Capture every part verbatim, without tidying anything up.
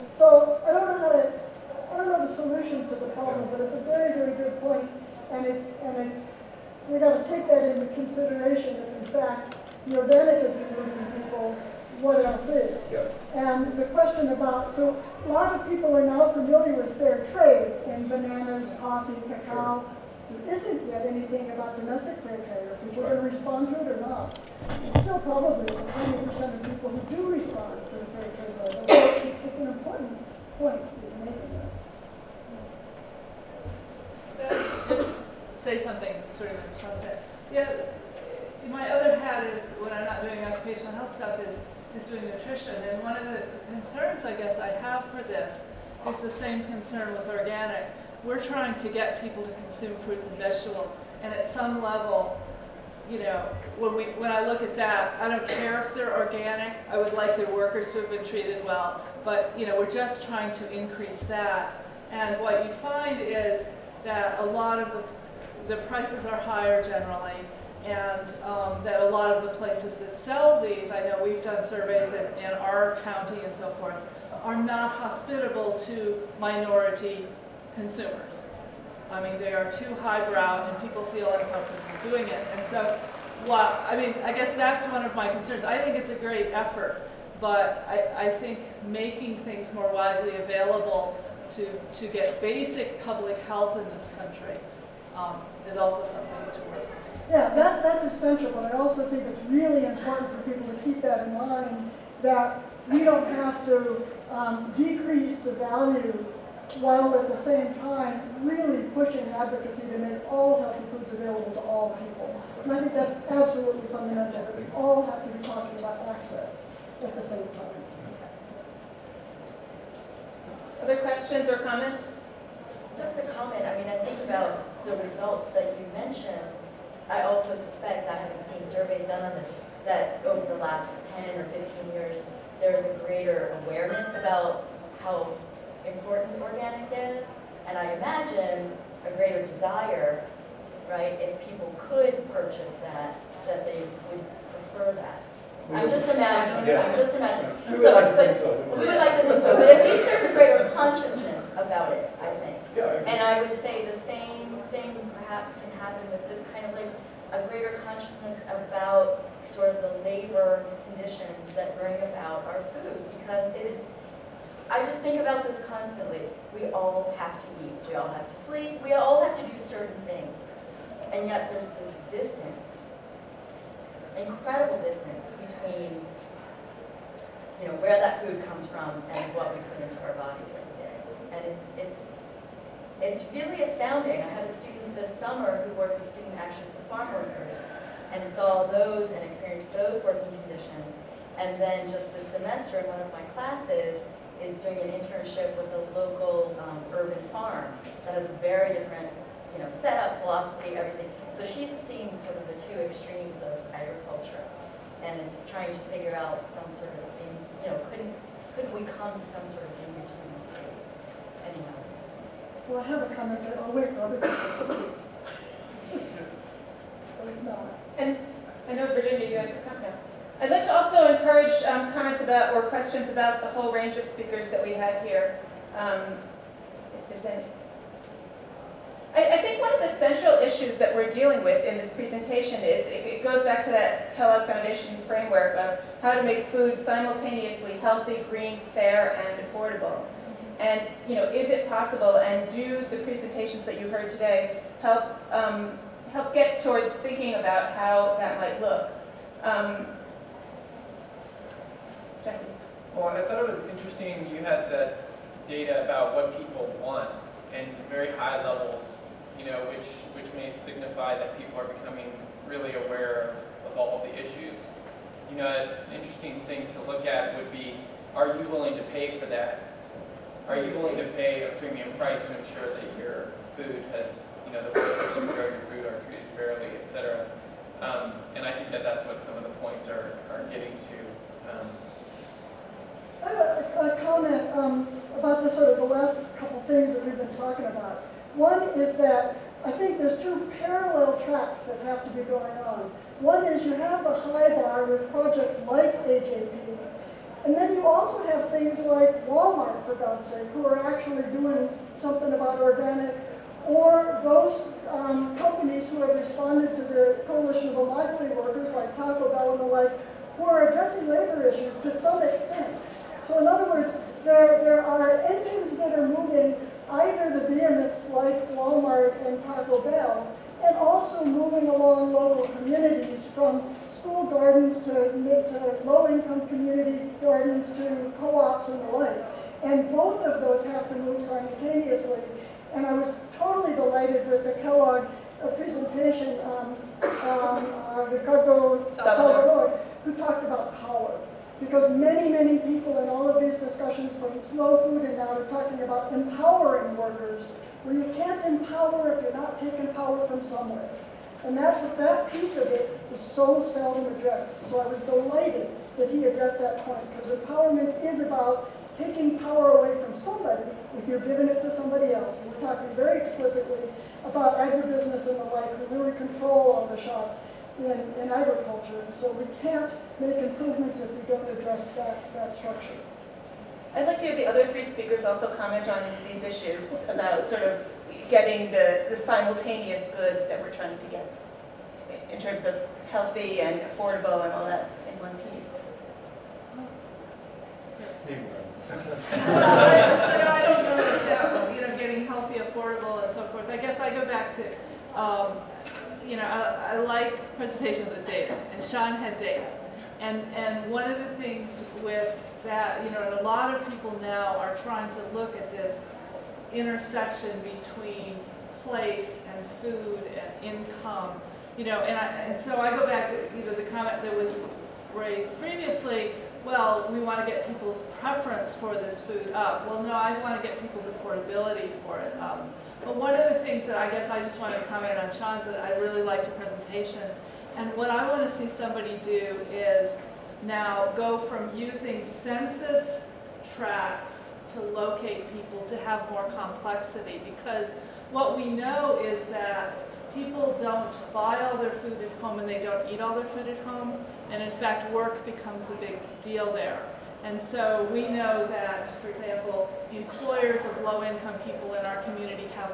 So I don't know how to, I don't know the solution to the problem, but it's a very, very good point, and it's, and it's, we got to take that into consideration. If in fact the organic isn't moving people, what else is? Yeah. And the question about, so a lot of people are now familiar with fair trade in bananas, coffee, cacao. There isn't yet anything about domestic fair trade. Are people going to respond to it or not? Still probably twenty percent of people who do respond to the fair trade law. So it's an important point that you're making there. Just say something sort of in response to that. Yeah, my other hat is, when I'm not doing occupational health stuff, is, is doing nutrition. And one of the concerns, I guess, I have for this is the same concern with organic. We're trying to get people to consume fruits and vegetables. And at some level, you know, when, we, when I look at that, I don't care if they're organic. I would like their workers to have been treated well. But, you know, we're just trying to increase that. And what you find is that a lot of the, the prices are higher generally, and um, that a lot of the places that sell these, I know we've done surveys in, in our county and so forth, are not hospitable to minority consumers. I mean, they are too highbrow and people feel uncomfortable doing it. And so, well, I mean, I guess that's one of my concerns. I think it's a great effort, but I, I think making things more widely available to, to get basic public health in this country um, is also something to work on. Yeah, that, that's essential, but I also think it's really important for people to keep that in mind, that we don't have to um, decrease the value while at the same time really pushing advocacy to make all healthy foods available to all people. And I think that's absolutely fundamental, that we all have to be talking about access at the same time. Other questions or comments? Just a comment. I mean, I think about the results that you mentioned. I also suspect, I haven't seen surveys done on this, that over the last ten or fifteen years, there's a greater awareness about how important organic is. And I imagine a greater desire, right, if people could purchase that, that they would prefer that. I'm just imagining, Yeah. I'm just imagining. We would like to but think so. We would like to think so, but at least there's a greater consciousness about it, I think. Yeah, I agree. And I would say the same thing perhaps can happen with this kind of like a greater consciousness about sort of the labor conditions that bring about our food, because it is, I just think about this constantly. We all have to eat, we all have to sleep, we all have to do certain things. And yet there's this distance, incredible distance between, you know, where that food comes from and what we put into our bodies every day. And it's, it's, it's really astounding. I had a student this summer who worked with Student Action for Farm Workers and saw those and experienced those working conditions. And then just this semester in one of my classes is doing an internship with a local um, urban farm that has a very different, you know, setup, philosophy, everything. So she's seeing sort of the two extremes of agriculture and is trying to figure out some sort of, in, you know, couldn't, couldn't we come to some sort of in-between state? Anyhow. Well, I have a comment there. Oh, wait, other people speak. But if not. And I know, Virginia, you had a comment. I'd like to also encourage um, comments about or questions about the whole range of speakers that we had here, um, if there's any. I, I think one of the central issues that we're dealing with in this presentation is, it, it goes back to that Kellogg Foundation framework of how to make food simultaneously healthy, green, fair, and affordable. And, you know, is it possible, and do the presentations that you heard today help, um, help get towards thinking about how that might look? Um, Jesse. Well, I thought it was interesting you had that data about what people want, and to very high levels, you know, which, which may signify that people are becoming really aware of all of the issues. You know, an interesting thing to look at would be, are you willing to pay for that? Are you willing to pay a premium price to ensure that your food has, you know, the workers who grow your food are treated fairly, et cetera? Um, and I think that that's what some of the points are, are getting to. Um, I have a, a comment um, about the sort of the last couple things that we've been talking about. One is that I think there's two parallel tracks that have to be going on. One is you have the high bar with projects like A J P And then you also have things like Walmart, for God's sake, who are actually doing something about organic, or those um, companies who have responded to the Coalition of Immokalee Workers, like Taco Bell and the like, who are addressing labor issues to some extent. So in other words, there, there are engines that are moving either the behemoths like Walmart and Taco Bell, and also moving along local communities from school gardens to, to low-income community gardens to co-ops and the like. And both of those have to move simultaneously. And I was totally delighted with the Kellogg uh, presentation, um, um, uh, Ricardo Salvador, who talked about power. Because many, many people in all of these discussions from slow food and now are talking about empowering workers, where you can't empower if you're not taking power from somewhere. And that's what that piece of it is so seldom addressed. So I was delighted that he addressed that point, because empowerment is about taking power away from somebody if you're giving it to somebody else. And we're talking very explicitly about agribusiness and the like, who really control all the shots in, in agriculture. So we can't make improvements if we don't address that, that structure. I'd like to have the other three speakers also comment on these issues about sort of getting the, the simultaneous goods that we're trying to get in terms of healthy and affordable and all that in one piece. I, you know, I don't know about, you know, getting healthy, affordable, and so forth. I guess I go back to, um, you know, I, I like presentations with data, and Sean had data. And, and one of the things with that, you know, a lot of people now are trying to look at this intersection between place and food and income, you know, and, I, and so I go back to, you know, the comment that was raised previously, well, we want to get people's preference for this food up. Well, no, I want to get people's affordability for it up. But one of the things that I guess I just want to comment on Sean's, that I really liked the presentation, and what I want to see somebody do is now go from using census tracts to locate people to have more complexity, because what we know is that people don't buy all their food at home and they don't eat all their food at home, and in fact work becomes a big deal there. And so we know that, for example, employers of low-income people in our community have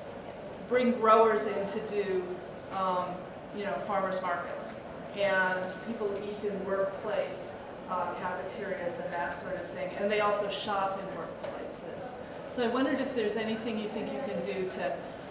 bring growers in to do um, you know, farmers markets, and people eat in workplace uh, cafeterias and that sort of thing, and they also shop in workplaces. So I wondered if there's anything you think you can do to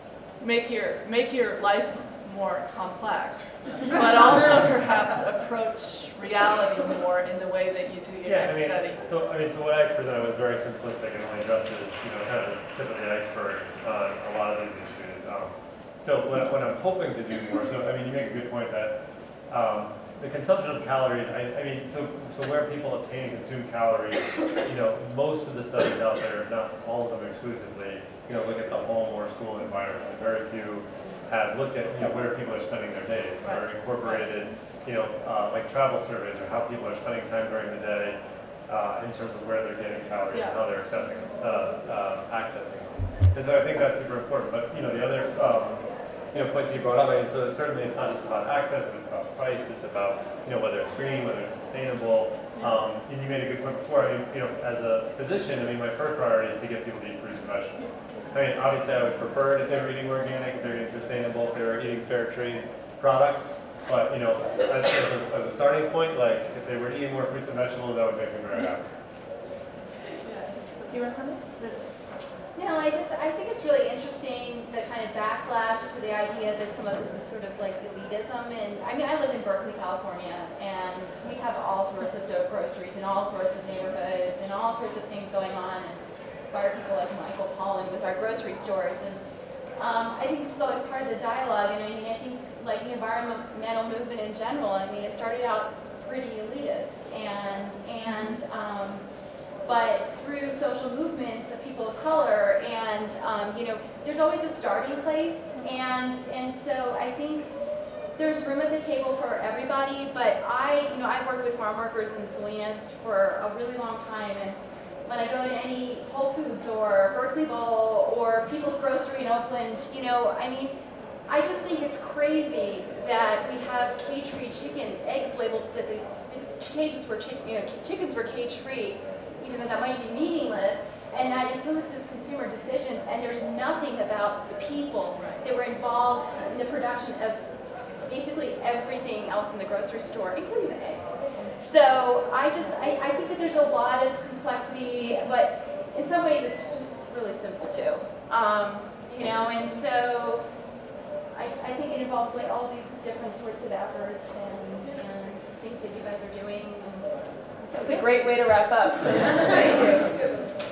make your make your life more complex, but also perhaps approach reality more in the way that you do your yeah, next I mean, study. So I mean, so what I presented was very simplistic and only addresses, you know, kind of the tip of the iceberg on a lot of these issues. Um, so what, what I'm hoping to do more, so I mean, you make a good point that um, the consumption of calories, I, I mean, so so where people obtain and consume calories, you know, most of the studies out there, if not all of them exclusively, you know, look at the home or school environment. Very few have looked at, you know, where people are spending their days, or incorporated, you know, uh, like travel surveys, or how people are spending time during the day uh, in terms of where they're getting calories Yeah. and how they're accessing, uh, uh, accessing them. And so I think that's super important. But, you know, the other, um, you know, points you brought up, I mean, so certainly it's not just about access, but it's about price. It's about, you know, whether it's green, whether it's sustainable. Um, and you made a good point before. I mean, you know, as a physician, I mean, my first priority is to get people to eat fruits and vegetables. I mean, obviously, I would prefer it if they were eating organic, if they were eating sustainable, if they were eating fair trade products. But, you know, as, as, a, as a starting point, like, if they were eating more fruits and vegetables, that would make me very happy. Do you want to comment? No, I just, I think it's really interesting, the kind of backlash to the idea that some of this is sort of like elitism. And I mean, I live in Berkeley, California, and we have all sorts of dope groceries in all sorts of neighborhoods and all sorts of things going on, and inspire people like Michael Pollan with our grocery stores. And um, I think this is always part of the dialogue. And I mean, I think like the environmental movement in general, I mean, it started out pretty elitist, and, and, um, but through social movements of people of color, and um, you know, there's always a starting place, and and so I think there's room at the table for everybody. But I, you know, I've worked with farm workers in Salinas for a really long time, and when I go to any Whole Foods or Berkeley Bowl or People's Grocery in Oakland, you know, I mean, I just think it's crazy that we have cage-free chicken, eggs labeled, that the, the cages were, chick, you know, chickens were cage-free, even though that might be meaningless, and that influences consumer decisions, and there's nothing about the people that were involved in the production of basically everything else in the grocery store, including the eggs. So I just, I, I think that there's a lot of complexity, but in some ways it's just really simple too. Um, you know, and so I, I think it involves like all these different sorts of efforts and, and things that you guys are doing. That's a great way to wrap up. Thank you.